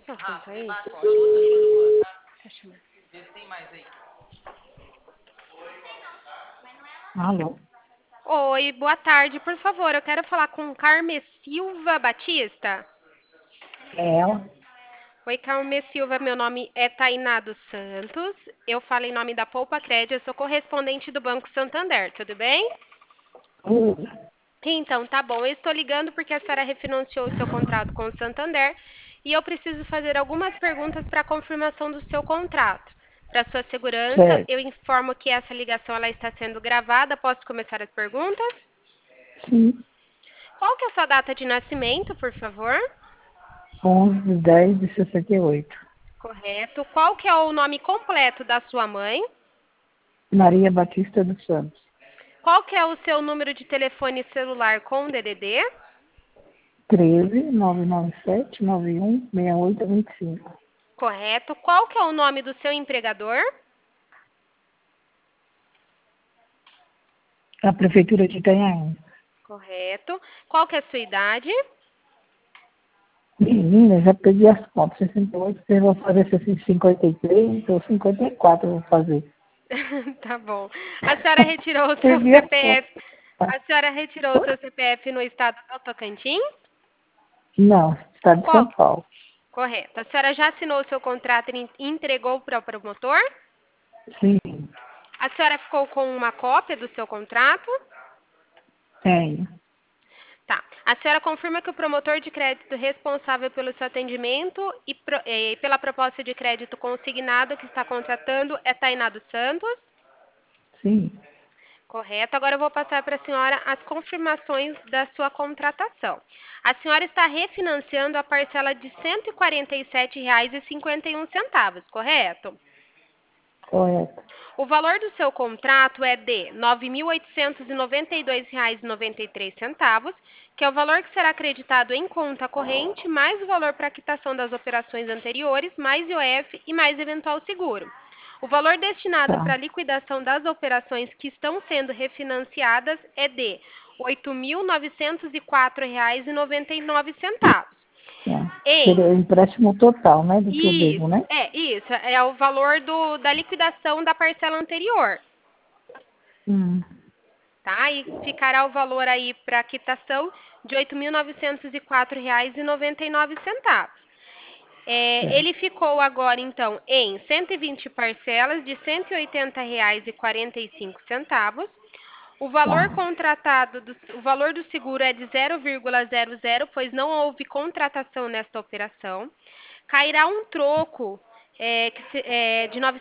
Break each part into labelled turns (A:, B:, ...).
A: que assunto é esse? Tá chamando.
B: Alô?
A: Oi, boa tarde. Por favor, eu quero falar com Carme Silva Batista.
B: É ela?
A: Oi, Carme Silva. Meu nome é Tainá dos Santos. Eu falo em nome da Poupa Crédito. Eu sou correspondente do Banco Santander. Tudo bem?
B: Oi.
A: Então, tá bom. Eu estou ligando porque a senhora refinanciou o seu contrato com o Santander e eu preciso fazer algumas perguntas para confirmação do seu contrato. Para sua segurança,
B: Certo.
A: eu informo que essa ligação ela está sendo gravada. Posso começar as perguntas?
B: Sim.
A: Qual que é a sua data de nascimento, por favor?
B: 11/10/68.
A: Correto. Qual que é o nome completo da sua mãe?
B: Maria Batista dos Santos.
A: Qual que é o seu número de telefone celular com DDD?
B: 13/997/91/6825.
A: Correto. Qual que é o nome do seu empregador?
B: A Prefeitura de Itanhaém.
A: Correto. Qual que é a sua idade?
B: Menina, já perdi as contas. 68, eu vou fazer 53 ou 54 eu vou fazer.
A: Tá bom. A senhora retirou o seu
B: Perdi as contas.
A: CPF. A senhora retirou o seu CPF no estado do Tocantins?
B: Não, estado de
A: Qual?
B: São Paulo.
A: Correto. A senhora já assinou o seu contrato e entregou para o promotor?
B: Sim,
A: A senhora ficou com uma cópia do seu contrato?
B: tenho.
A: Tá. A senhora confirma que o promotor de crédito responsável pelo seu atendimento e pela proposta de crédito consignado que está contratando é Tainá dos Santos?
B: Sim.
A: Correto. Agora eu vou passar para a senhora as confirmações da sua contratação. A senhora está refinanciando a parcela de R$ 147,51, correto?
B: Correto.
A: O valor do seu contrato é de R$ 9.892,93, que é o valor que será acreditado em conta corrente, mais o valor para quitação das operações anteriores, mais IOF e mais eventual seguro. O valor destinado
B: Tá.
A: para a liquidação das operações que estão sendo refinanciadas é de R$ 8.904,99.
B: Tá. Seria
A: Em
B: o empréstimo total, né? Do que eu devo, né?
A: isso é o valor da liquidação da parcela anterior.
B: Hum.
A: Tá? E ficará o valor aí para quitação de R$ 8.904,99.
B: Certo.
A: Ele ficou agora, então, em 120 parcelas de R$ 180,45. O valor
B: Tá.
A: contratado, o valor do seguro é de 0,00, pois não houve contratação nesta operação. Cairá um troco de R$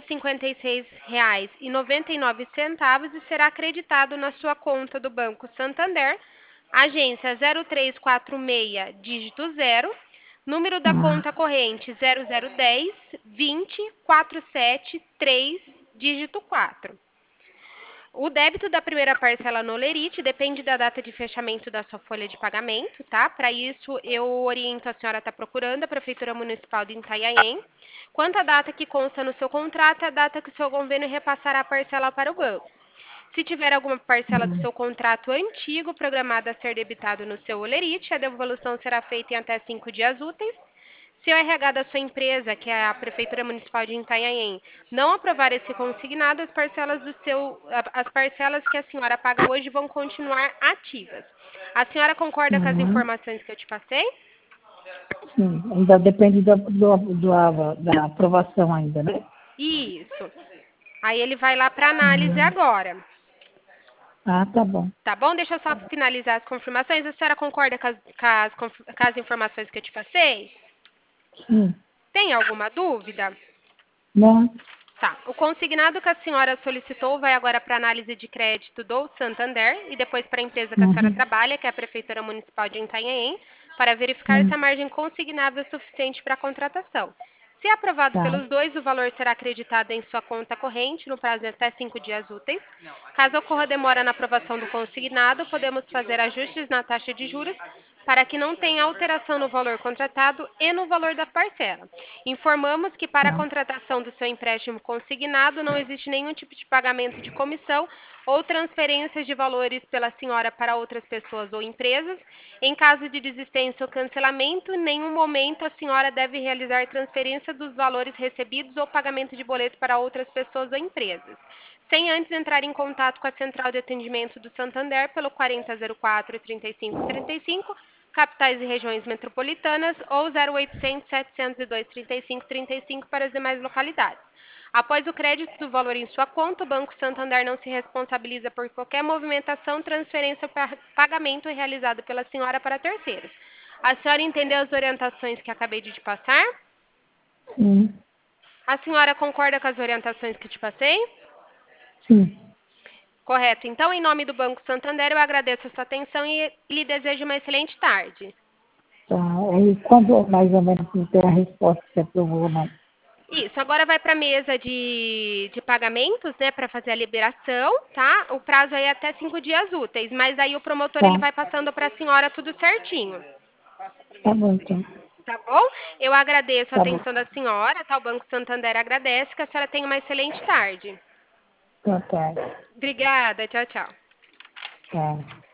A: 956,99 e será acreditado na sua conta do Banco Santander, agência 0346, dígito 0, número da
B: Hum.
A: conta corrente 0010 20 473, dígito 4. O débito da primeira parcela no Lerite depende da data de fechamento da sua folha de pagamento, tá? Para isso, eu oriento a senhora a estar procurando a Prefeitura Municipal de Itanhaém. Quanto à data que consta no seu contrato, é a data que o seu convênio repassará a parcela para o banco. Se tiver alguma parcela do seu contrato antigo programada a ser debitado no seu Olerite, a devolução será feita em até 5 dias úteis. Se o RH da sua empresa, que é a Prefeitura Municipal de Itanhaém, não aprovar esse consignado, as parcelas que a senhora paga hoje vão continuar ativas. A senhora concorda com as
B: Hum.
A: informações que eu te passei?
B: Sim. Ainda depende da aprovação ainda, né?
A: Isso. Aí ele vai lá para análise
B: Hum.
A: agora.
B: Ah, tá bom.
A: Tá bom? Deixa eu só finalizar as confirmações. A senhora concorda com as informações que eu te passei?
B: Sim.
A: Tem alguma dúvida?
B: Não.
A: Tá. O consignado que a senhora solicitou vai agora para análise de crédito do Santander e depois para a empresa que a senhora
B: Uhum.
A: trabalha, que é a Prefeitura Municipal de Itanhaém, para verificar se
B: Sim.
A: a margem consignável é suficiente para a contratação. Se aprovado
B: Tá.
A: pelos dois, o valor será acreditado em sua conta corrente no prazo de até 5 dias úteis. Caso ocorra demora na aprovação do consignado, podemos fazer ajustes na taxa de juros para que não tenha alteração no valor contratado e no valor da parcela. Informamos que para a
B: Tá.
A: contratação do seu empréstimo consignado não existe nenhum tipo de pagamento de comissão ou transferências de valores pela senhora para outras pessoas ou empresas. Em caso de desistência ou cancelamento, em nenhum momento a senhora deve realizar transferência dos valores recebidos ou pagamento de boleto para outras pessoas ou empresas, sem antes entrar em contato com a central de atendimento do Santander pelo 4004 3535, capitais e regiões metropolitanas, ou 0800 702 3535 para as demais localidades. Após o crédito do valor em sua conta, o Banco Santander não se responsabiliza por qualquer movimentação, transferência ou pagamento realizado pela senhora para terceiros. A senhora entendeu as orientações que acabei de te passar?
B: Sim,
A: A senhora concorda com as orientações que te passei?
B: sim.
A: Correto. Então, em nome do Banco Santander, eu agradeço a sua atenção e lhe desejo uma excelente tarde.
B: Tá. Aí quando mais ou menos não tem a resposta se aprovou ou não?
A: Isso, agora vai para a mesa de pagamentos, né, para fazer a liberação, tá? O prazo aí é até 5 dias úteis, mas aí o promotor ele
B: Tá,
A: vai passando para a senhora tudo certinho,
B: tá bom então.
A: tá bom? Eu agradeço a
B: Tá bom.
A: atenção da senhora, tá? O Banco Santander agradece, que a senhora tenha uma excelente tarde.
B: Então tá.
A: Obrigada, tchau, tchau.
B: Tá.